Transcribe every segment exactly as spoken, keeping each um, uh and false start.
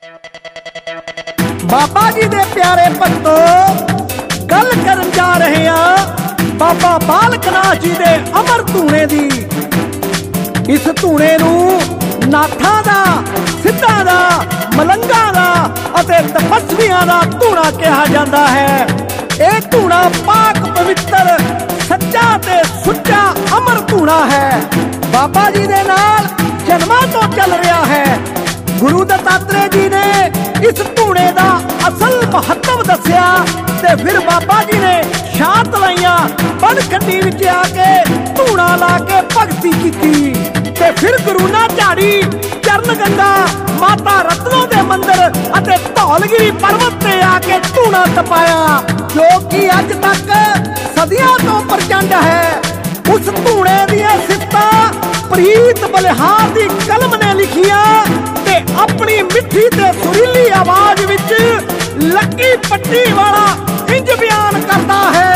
बाबा जी दे प्यारे भक्तो गल करन जा रहे हैं बाबा बालक नाथ जी दे अमर धूणे दी। इस धूणे नू नाथां दा, सिद्धां दा, मलंगां दा अते तपस्वियां दा धूणा कहा जाता है। यह धूणा पाक पवित्र सच्चा ते सुच्चा अमर धूणा है। बाबा जी दे नाल जन्मां तो चल रहा है। गुरु दत्तात्रेय जी ने इस धूणे दा असल महत्व दसिया ते फिर बाबा जी ने शांत लाइया बनखंडी विच आके धूणा ला के भगती की ते फिर गुरु ना झाड़ी चरण गंगा माता रत्नों दे मंदिर अते धौलगिरी पर्वत ते आके धूणा तपाया जो कि अज तक सदियां तो प्रचंड है। उस धूणे दियां सिफतां प्रीत बलिहार दी कलम ने लिखिया ते अपनी मिठी ते सुरीली आवाज विच लक्की पट्टी वाला इंज बयान करता है।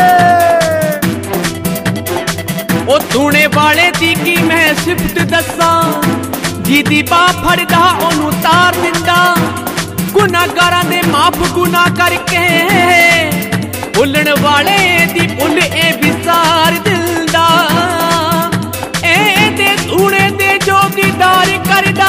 ओ धूणे वाले दी की मैं सिफत दसां जिदी बा फड़दा ओनू तार दिंदा गुनाहगारां दे माफ गुनाह करके भुलण वाले दी भुल ए विसार दिंदा ए दे धूणे दे जोगीदार करदा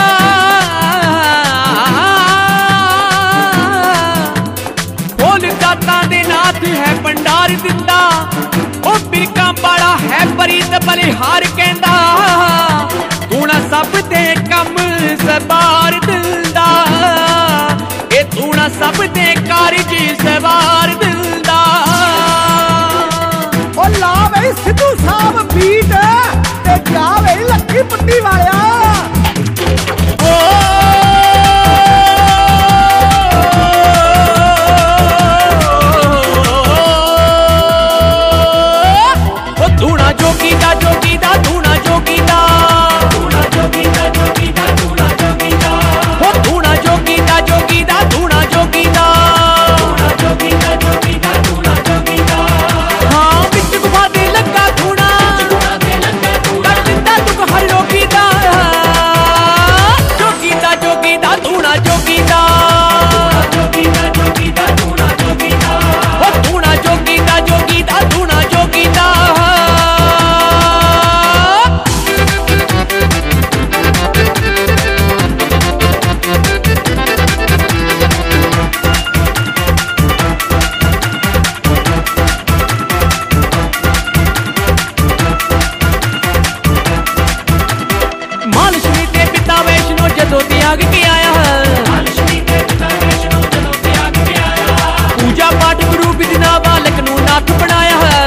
भोल दाता दे नाथ है भंडार दिंदा ओ बिरका वाला है परीत बलिहार कहंदा धूणा सब दे कम सवार दिंदा ए धूणा सब दे कारज सवार दिंदा। ओ ला बई सिद्धू साहब बीट ते जा बई लक्की पट्टी वालिया। धूणा जोगी दा जोगी दा धूणा जोगी दा धूणा जोगी दा जोगी दा धूणा जोगी दा हो धूणा जोगी दा जोगी दा धूणा जोगी दा धूणा जोगी दा जोगी दा धूणा जोगी दा हां विच गुफा दे लगा धूणा गुफा दे लगा धूणा दिंदा दुख हर रोगी दा जोगी दा जोगी दा धूणा जोगी दा जोगी दा जोगी दा धूणा जोगी दा हो धूणा जोगी दा जोगी दा धूणा जोगी दा। पूजा पाठ गुरु बिना बालक नू नाथ बनाया है।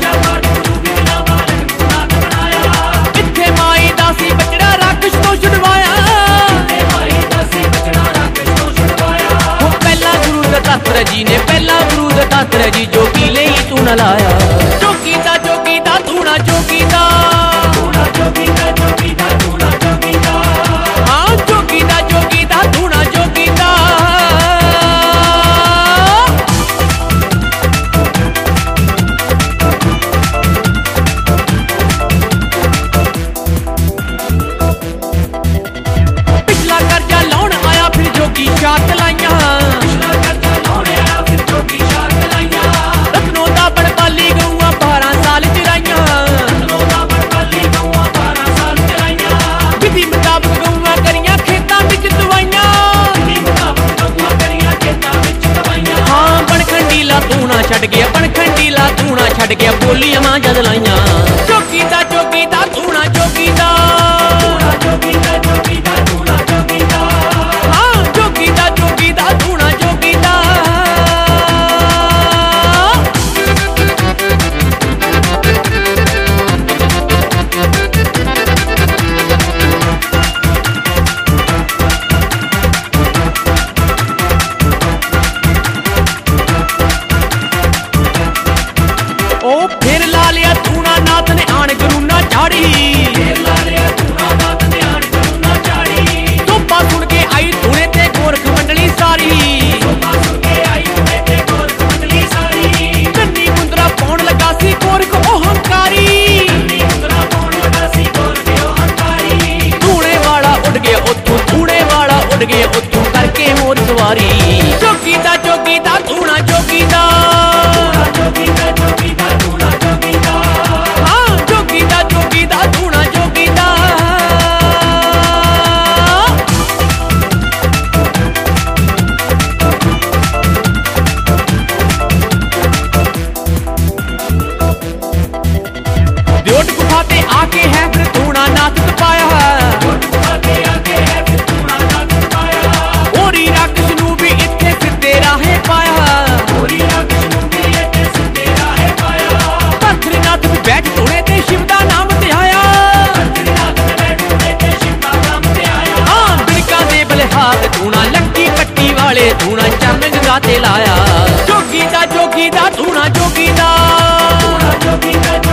इत्थे माई दासी बचड़ा राक्षस तो छुड़वाया वो पहला गुरु दत्तात्रेय जी ने पहला गुरु दत्तात्रेय जी जोगी ले तू न लाया जोगी दा जोगी दा धूणा जोगी दा धूणा जोगी दा जोगी दा धूणा जोगी दा हाँ जोगी दा जोगी दा धूणा जोगी दा। पिछला कर्जा लाउण आया फिर जोगी शात लाइया पिछला कर्जा लाउण आया फिर जोगी शात लाइया रत्नों दा बड़बाली गऊआ बारह साल चराइया रत्नों दा बड़बाली गऊआ बारह साल चराइया विधि मुताबक गऊआ करियां खेतां विच दवाइयां विधि मुताबक गऊआ करियां खेतां विच दवाइयां हां बनखंडी ला धूणा छड़ गया बनखंडी ला धूणा छड़ गया बोलियां मां जद लाइयां जोगी दा जोगी दा धूणा जोगी दा धूणा जोगी दा जोगी दा धूणा जोगी दा हां जोगी दा जोगी दा धूणा जोगी दा। ओ फिर ला लिया धूणा नाथ ने ਵਾਰੀ ਜੋਗੀ ਦਾ ਜੋਗੀ ਦਾ ਧੂਣਾ ਜੋਗੀ ਦਾ ਜੋਗੀ ਦਾ ਜੋਗੀ ਦਾ ਧੂਣਾ ਜੋਗੀ ਦਾ ਹਾਂ ਜੋਗੀ ਦਾ ਜੋਗੀ ਦਾ ਧੂਣਾ ਜੋਗੀ ਦਾ ਦਿਓਟ ਗੁਫਾ ਤੇ ਆ ਕੇ ਹੈ ਫਿਰ ਧੂਣਾ ਨਾਥ ਪਾਇਆ ਦਿਓਟ ਗੁਫਾ ਤੇ ਆ ਕੇ ਹੈ ਫਿਰ ਧੂਣਾ ਨਾਥ ਪਾਇਆ ਹੋਰੀ ਰਾਕਸ਼ ਨੂੰ ਵੀ ਇੱਥੇ ਸਿੱਧੇ ਰਾਹੇ ਪਾਇਆ ਹੋਰੀ ਰਾਕਸ਼ ਨੂੰ ਵੀ ਇੱਥੇ ਸਿੱਧੇ ਰਾਹੇ ਪਾਇਆ ਭਰਤਰੀਨਾਥ ਵੀ ਬੈਠ ਧੂਣੇ ਤੇ ਸ਼ਿਵ ਦਾ ਨਾਮ ਧਿਆਇਆ ਭਰਤਰੀਨਾਥ ਵੀ ਬੈਠ ਧੂਣੇ ਤੇ ਸ਼ਿਵ ਦਾ ਨਾਮ ਧਿਆਇਆ ਹਾਂ ਬਿਲਕਾਂ ਦੇ ਬਲਿਹਾਰ ਧੂਣਾ ਲੱਕੀ ਪੱਟੀ ਵਾਲੇ ਧੂਣਾ ਚਰਨ ਗੰਗਾ ਤੇ ਲਾਇਆ ਜੋਗੀ ਦਾ ਜੋਗੀ ਦਾ ਧੂਣਾ ਜੋਗੀ ਦਾ ਧੂਣਾ ਜੋਗੀ ਦਾ